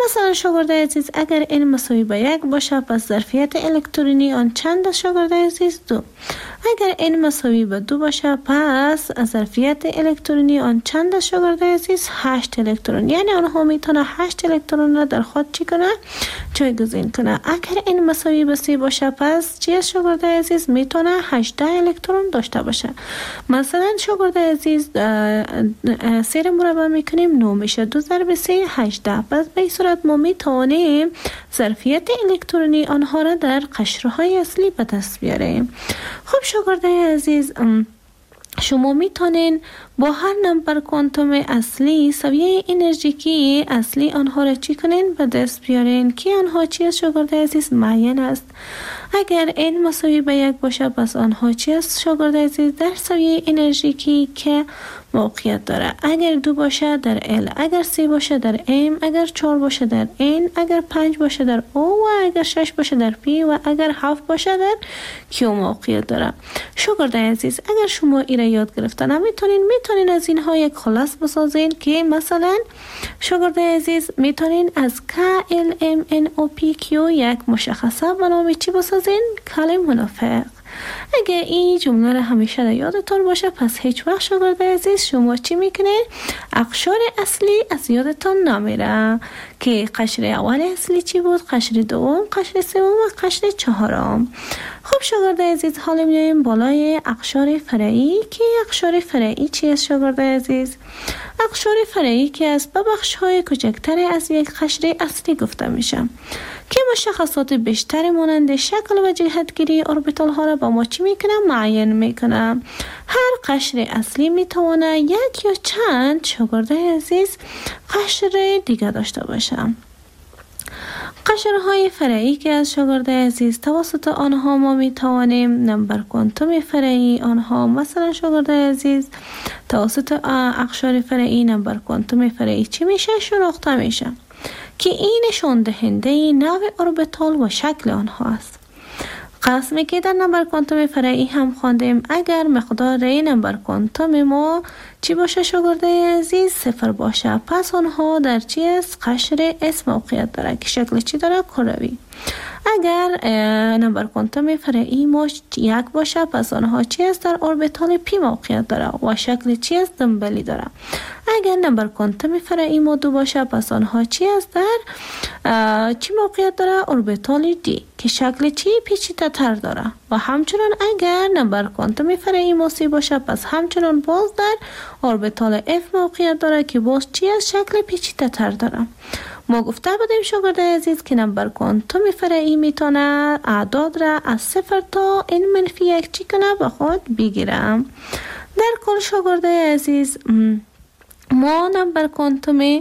مثلا شاگرد عزیز اگر n مساوی به 1 باشه پس ظرفیت الکترونی آن چند است شاگرد عزیز؟ 2. اگر n مساوی به 2 باشه پس ظرفیت الکترونی آن چند است شاگرد عزیز؟ 8 الکترون. یعنی آنها میتونه 8 الکترون را در خود چی کنه؟ جایگزین کنه. اگر n مساوی به 3 باشه پس چی است شاگرد عزیز؟ میتونه 18 الکترون داشته باشه. مثلا شاگرد عزیز 3 را مربع میکنیم 9 میشه، 2 ضرب 3 18. پس به این صورت ما میتونیم ظرفیت الکترونی آنها را در قشرهای اصلی به دست بیاریم. خب شاگرد عزیز شما میتونین با هر نمبر کوانتوم اصلی سویه انرژیکی اصلی آنها را چی کنین؟ به دست بیارین که آنها چی است شاگرد عزیز؟ معین است. اگر n مساوی به 1 باشه پس آنها چی است شاگرد عزیز؟ در سویه انرژیکی که موقعیت داره. اگر 2 باشه در L، اگر 3 باشه در M، اگر 4 باشه در N، اگر 5 باشه در O و اگر 6 باشه در P و اگر 7 باشه در Q موقعیت داره. شاگرد عزیز اگر شما ایره یاد گرفتن میتونین از اینها یک خلاص بسازین که مثلا شاگرد عزیز میتونین از K L M N O P Q یک مشخصه به نام چی بسازین؟ کل منافق. اگه این جمله را همیشه در یادتان باشه پس هیچ وقت شاگرد عزیز شما چی میکنین؟ اقشار اصلی از یادتان نمیره که قشر اول اصلی چی بود؟ قشر دوم، قشر سوم و قشر چهارم. خب شاگرد عزیز حالا میایم بالای اقشار فرعی که اقشار فرعی چی است شاگرد عزیز؟ اقشار فرعی که از به بخش های کوچکتر از یک قشر اصلی گفته میشه که مشخصات بیشتر مانند شکل و جهتگیری اوربیتال ها را با ما چی میکنه؟ معین میکنه. هر قشر اصلی میتونه یک یا چند شاگرد عزیز قشر دیگه داشته باشه. قشرهای فرعی که از شاگرد عزیز توسط آنها ما میتوانیم نمبر کوانتوم فرعی آنها مثلا شاگرد عزیز توسط اقشار فرعی نمبر کوانتوم فرعی چی میشه؟ شناخته میشه که این نشان دهنده نوع اوربیتال و شکل آنها است. قسمی که در نمبر کوانتوم فرعی هم خواندیم اگر مقدار نمبر کوانتوم ما چی باشه شاگرد عزیز؟ 0 باشه پس آنها در چی است؟ قشر S موقعیت داره که شکل چی داره؟ کروی. اگر نمبر کوانتوم فرعی ما 1 باشه پس آنها چی است؟ در اوربیتال P موقعیت داره و شکل چی است؟ دنبلی داره. اگر نمبر کوانتوم فرعی ما 2 باشه پس آنها چی است؟ در چی موقعیت داره؟ اوربیتال D که شکل چی؟ پیچیده تر داره. و همچنان اگر نمبر کوانتوم فرعی ما 3 باشه پس همچنان باز در اوربیتال F موقعیت داره که باز چی است؟ شکل پیچیده تر داره. ما گفته بودیم شاگرد عزیز که نمبر کوانتوم فرعی میتونه اعداد را از 0 تا n-1 چی کنه به خود بگیرم. در کل شاگرد عزیز ما نمبر کوانتوم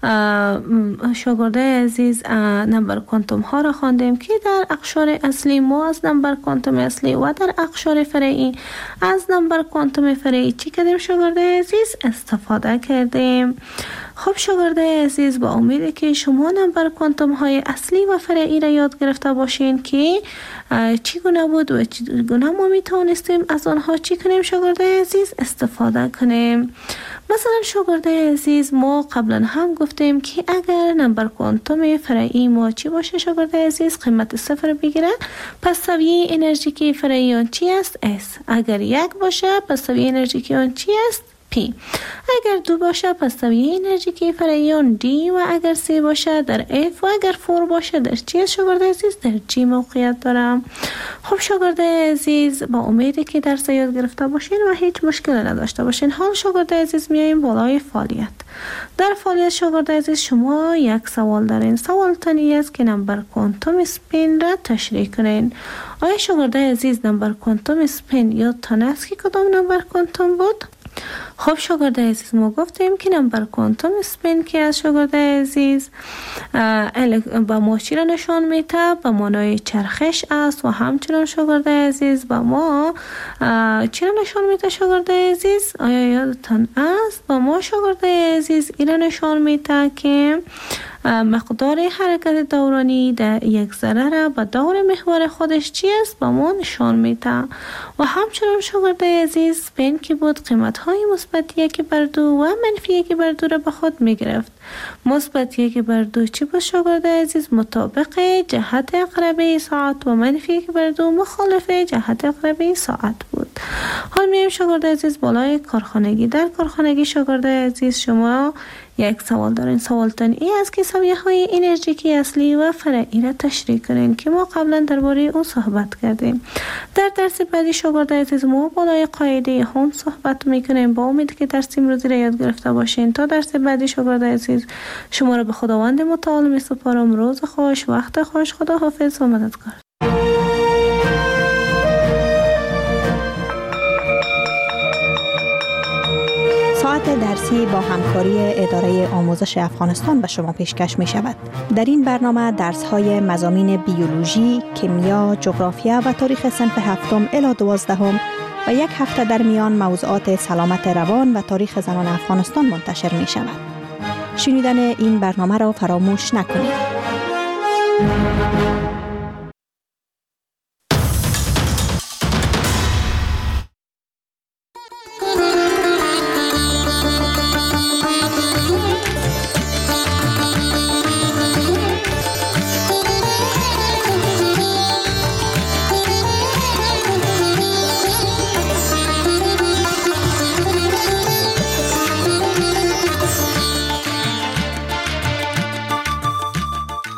شاگرد عزیز نمبر کوانتوم ها را خواندیم که در اقشار اصلی ما از نمبر کوانتوم اصلی و در اقشار فرعی از نمبر کوانتوم فرعی چی کردیم شاگرد عزیز؟ استفاده کردیم. خب شاگرد عزیز با امیده که شما نمبر کوانتوم های اصلی و فرعی را یاد گرفته باشین که چگونه بود و چگونه ما میتونستیم از آنها چی کنیم شاگرد عزیز؟ استفاده کنیم. مثلا شاگرد عزیز ما قبلا هم گفتیم که اگر نمبر کوانتوم فرعی ما چی باشه شاگرد عزیز؟ قیمت 0 بگیره پس سویه انرژیکی فرعی آن چی است؟ S. اگر 1 باشه پس سویه انرژیکی آن چی است؟ P. اگر 2 باشه پس سویه انرژیکی فرعی آن D و اگر 3 باشه در F و اگر 4 باشه در چی است شاگرد عزیز؟ در G موقعیت دارم. خب شاگرد عزیز با امیده که درس یاد گرفته باشین و هیچ مشکل نداشته باشین. حال شاگرد عزیز میاییم بالای فعالیت. در فعالیت شاگرد عزیز شما یک سوال دارین. سوال تانی است که نمبر کوانتوم سپین را تشریح کنین. آیا شاگرد عزیز نمبر کوانتوم سپین یادتان است که کدام نمبر کوانتوم بود؟ خب شاگرد عزیز ما گفتیم که نمبر کوانتوم سپین که از شاگرد عزیز با ما چی را نشان میده؟ به معنای چرخش است و همچنان شاگرد عزیز با ما چی را نشان میده شاگرد عزیز؟ آیا یادتان است؟ با ما شاگرد عزیز این را نشان میده که مقدار حرکت دورانی در یک ذره را به دور محور خودش چی است به ما نشان میده. و همچنان شاگرد عزیز بین که بود قیمت های مثبت 1/2 و منفی 1/2 را به خود می گرفت. مثبت 1/2 چی بود شاگرد عزیز؟ مطابق جهت عقربه ساعت و منفی 1/2 مخالف جهت عقربه ساعت بود. حال میایم شاگرد عزیز بالای کارخانگی. در کارخانگی شاگرد عزیز شما یک سوال دارین. سوالتان این است که سویه های انرژیکی اصلی و فرعی را تشریح کنین که ما قبلا درباره او صحبت کردیم. در درس بعدی شاگرد عزیز ما بالای قاعده هم صحبت میکنیم. با امید که درس امروزی را یاد گرفته باشین. تا درس بعدی شاگرد عزیز شما را به خداوند متعال میسپارم. روز خوش، وقت خوش، خدا حافظ و مددگار. ساعت درسی با همکاری اداره آموزش افغانستان به شما پیشکش می شود. در این برنامه درس های مضامین بیولوژی، کیمیا، جغرافیا و تاریخ صنف 7 الی 12 و یک هفته در میان موضوعات سلامت روان و تاریخ زنان افغانستان منتشر می شود. شنیدن این برنامه را فراموش نکنید.